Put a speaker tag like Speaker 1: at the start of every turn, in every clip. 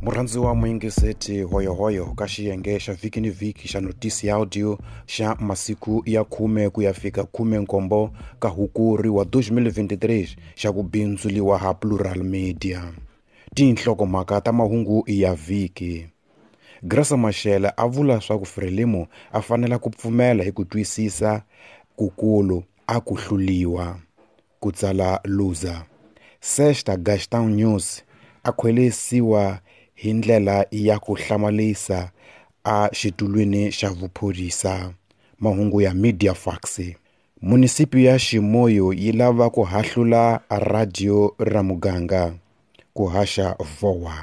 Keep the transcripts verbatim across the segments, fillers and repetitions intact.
Speaker 1: Murhandziwa muingiseti hoyohoyo ka xiyenge xa vhiki ni vhiki xa notisi ya audio xa masiku ya khume ku ya fika khume nkombo ka Hukuri wa twenty twenty-three xa ku bindzuriwa ha Plural Media. Tinhlokomhaka ta mahungu ya vhiki. Graça Machel a vula swa ku Frelimo a fanela ku pfumela hi ku twisisa kukulu a ku hluliwa ku tsala loser. Sexta Gastão News a khwelisiwa hi ndlela ya ku hlamalisa a xitulwini xa vuphorisa. Mahungu ya Mediafax. Munisipi ya Ximoyo yi lava ku hahlula radio ra muganga ku haxa vowa.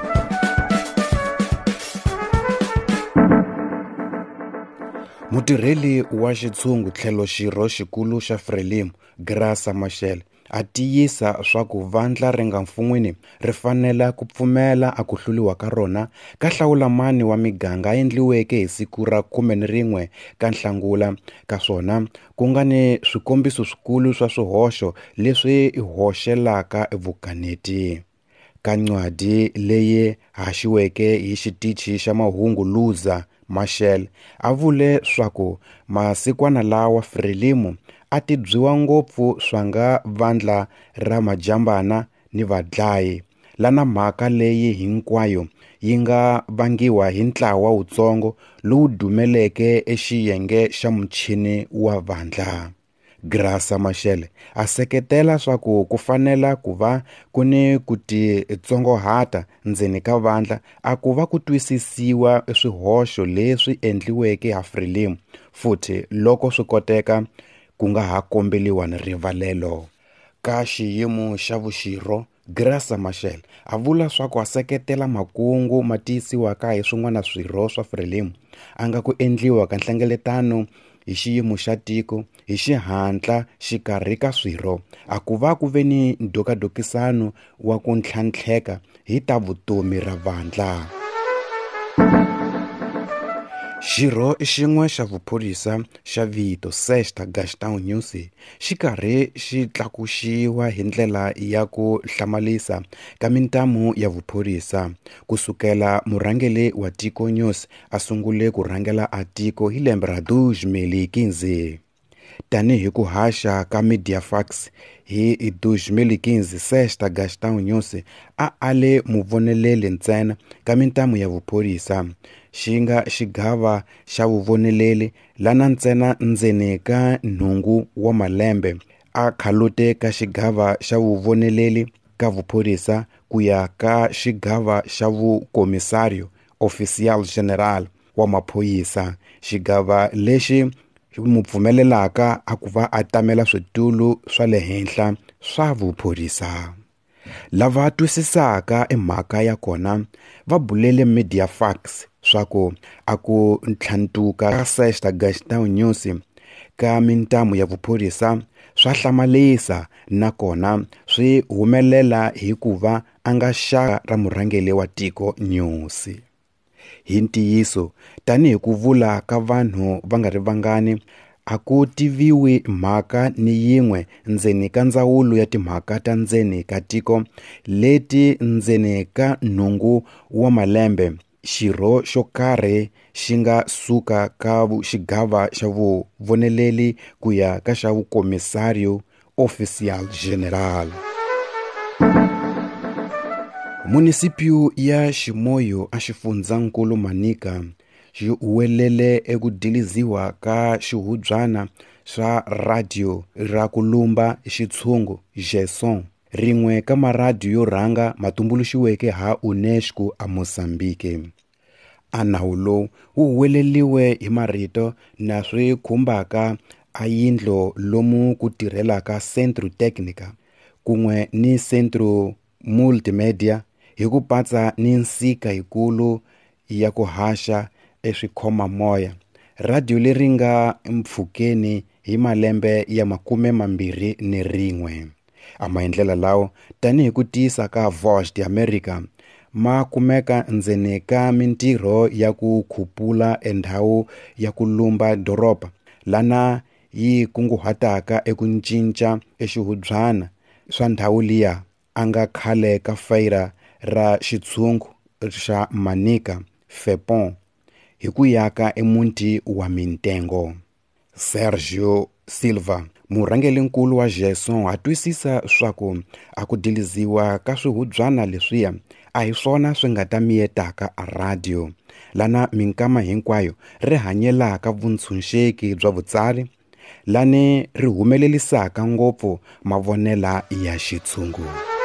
Speaker 1: Mutirheli wa xitshungu tlhelo xirho xikulu xa Frelimo Graça Machel a tiyisa swa ku vandla ri nga mfun'wini ri fanela ku pfumela a ku hluliwa ka rona ka hlawulamani wa miganga endliweke hi siku ra khume na rin'we ka Nhlangula, ka swona ku nga ni swikombiso swikulu swa swihoxo leswi hoxelaka vukaneti. Ka ncwadi leyi haxiweke hi xitichi xa mahungu Loser, Machel a vule swa ku masikwana lawa Frelimo a tibyiwa ngopfu swanga vandla ra majambana ni vadlayi, lana mhaka leyi hinkwayo yi nga vangiwa hi ntlawa wutsongo lowu dumeleke exiyenge xa muchini wa vandla. Graça Machel a seketela swa ku ku fanela ku va ku ni ku titsongohata ndzeni ka vandla a ku va ku twisisiwa swihoxo leswi endliweke ha Frelimo, futhi loko swi koteka ku nga ha kombeliwa ni rivalelo. Ka xiyimo xa vuxirho, Graça Machel a vula swa ku a seketela makungu ma tiyisiwaka hi swin'wana swirho swa Frelimo a nga ku endliwa ka nhlengeletano hi xiyimo xa tiko hi xihatla xikarhi ka swirho a ku va ku ve ni ndokadokisano wa ku ntlhantlheka hi ta vutomi ra vandla. Xirho xin'we xa vuphorisa xa vito Sexta Gastão News xi karhi xi tlakuxiwa hi ndlela ya ku hlamalisa ka mintamu ya vuphorisa kusukela murhangeli wa Tiko News a sungule ku rhangela a tiko hi lembe ra twenty fifteen. Tanihi ku haxa ka Mediafax hi twenty fifteen, Sexta Gastão News a ale muvoneleli ntsena ka mintamu ya vuphorisa, xi nga xigava xa vuvoneleli lana ntsena ndzeni ka nhungu wa malembe a khalute ka xigava xa vuvoneleli ka vuphorisa ku ya ka xigava xa vukomisario Oficial General wa maphoyisa, xigava lexi mu pfumelelaka a ku va a tamela switulu swa le henhla swa vuphorisa. Lava twisisaka emhaka ya kona va bulele Mediafax swa ku a ku ntlhantuka ka Sexta Gastão News ka mintamu ya vuphorisa swa hlamalisa nakona swi humelela hi ku va a nga xaka ra murhangeli wa Tiko News. Hi ntiyiso, tanihi ku vula ka vanhu va nga ri vangani, a ku tiviwi mhaka ni yin'we ndzeni ka ndzawulo ya timhaka ta ndzeni ka tiko leti ndzeni ka nhungu wa malembe xirho xo karhi xi nga suka ka xigava xa vuvoneleli ku ya ka xa vukomisario Oficial General. Munisipiyu ya Ximoyo a xifundzankulu Manica xi huwelele eku diliziwa ka xihubyana swa radio ra ku lumba xitshungu Geson, rin'we ka maradiyo yo rhanga matumbuluxiweke ha UNESCO a Mozambique. A nawu lowu wu huweleliwe hi marito na swi khumbaka a yindlo lomu ku tirhelaka Centro Técnica kun'we ni Centro Multimedia hi ku patsa ni nsika yikulu ya ku haxa eswikhoma moya, radio leri nga mpfhukeni hi malembe ya makume mambirhi ni rin'we. A maendlela lawo tanihi ku tiyisa ka Voz de America ma kumeka ndzeni ka mintirho ya ku khupula endhawu ya ku lumba doroba lana yi kunguhataka eku cinca exihubyana swa ndhawu liya a nga khale ka fayira ra xitshungu xa Manica Fepon hi ku yaka emuti wa mitengo. Sergio Silva, murhangelinkulu wa Gerson, a twisisa swa ku a ku diliziwa ka swihubyana leswiya a hi swona swi nga ta miyetaka a radio lana minkama hinkwayo ri hanyelaka vutshunxeki bya vutsari, lani ri humelelisaka ngopfu mavonela ya xitshungu.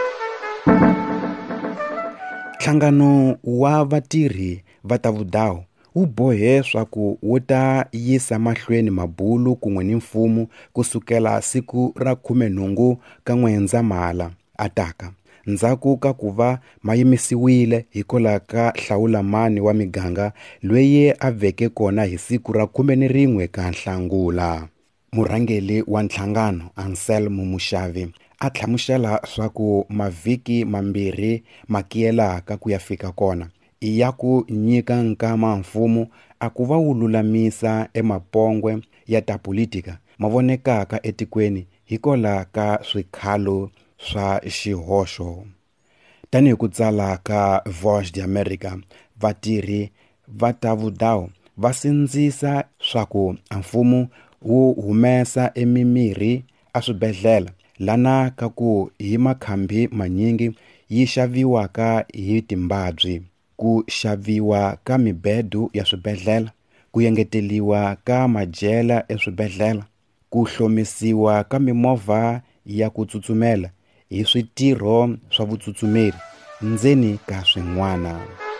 Speaker 1: Nhlangano wa vatirhi va ta vudawu wu bohe swa ku wu ta yisa mahlweni mabulu kun'we ni mfumo kusukela siku ra khume nhungu ka N'wendzamhala ataka, ndzhaku ka ku va ma yimisiwile hikola ka Hlawulamani wa miganga loyi a veke kona hi siku ra khume ni rin'we ka Nhlangula. Murhangeli wa nhlangano Anselmo Mushavi a tlhamuxela swa ku mavhiki mambirhi makiyelaka ku ya fika kona i ya ku nyika nkama mfumo a ku va wu lulamisa emapongwe ya ta politika ma vonekaka etikweni hikola ka swikhalo swa xihoxo. Tani hi ku tsala ka Voice de America, vatirhi va ta vudawu va sindzisa swa ku mfumo wu humesa emimirhi a swibedhlele lana ka ku hi makhambi manyingi yi xaviwaka hi timbabyi, ku xaviwa ka mibedu ya swibedhlele, ku engeteliwa ka majela eswibedhlele, ku hlomisiwa ka mimovha ya ku tsutsumela hi switirho swa vutsutsumeri ndzeni ka swin'wana.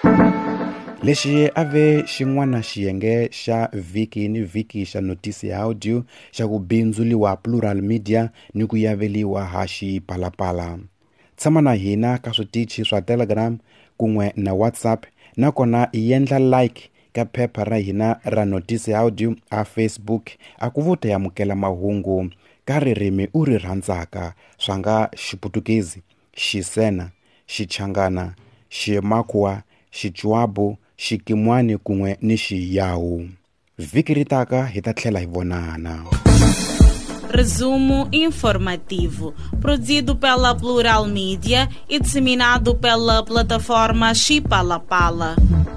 Speaker 1: Lexi a ve xin'wana xiyenge xa vhiki ni vhiki xa notisi ya audio xa ku bindzuriwa Plural Media ni ku yaveliwa ha xipalapala. Tshama na hina ka switichi swa Telegram kun'we na WhatsApp, nakona yendla like ka phepha ra hina ra notisi audio a Facebook a ku vuta ya mukela mahungu ka ririmi u ri rhandzaka swa nga Xiputukezi, Xisena, Xichangana, Ximakwa, Xichwabu, Xikimwani kun'we ni Xiyawu. Vhiki ritaka hi ta tlhela hi vonana.
Speaker 2: Resumo informativo, produzido pela Plural Mídia e disseminado pela plataforma Chipalapala.